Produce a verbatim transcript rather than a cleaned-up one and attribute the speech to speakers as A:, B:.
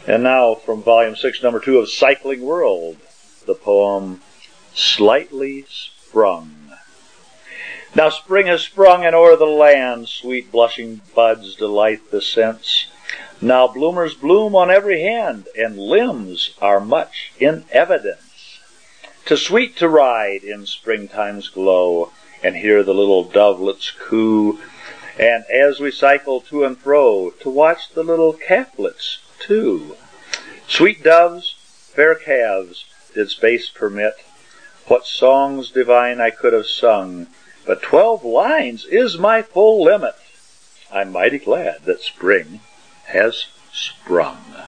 A: And now from volume six, number two of Cycling World, the poem Slightly Sprung. Now spring has sprung, and o'er the land sweet blushing buds delight the sense. Now bloomers bloom on every hand, and limbs are much in evidence. 'Tis sweet to ride in springtime's glow, and hear the little dovelets coo, and as we cycle to and fro, to watch the little calflets too. Sweet doves, fair calves, did space permit, what songs divine I could have sung, but twelve lines is my full limit. I'm mighty glad that spring has sprung.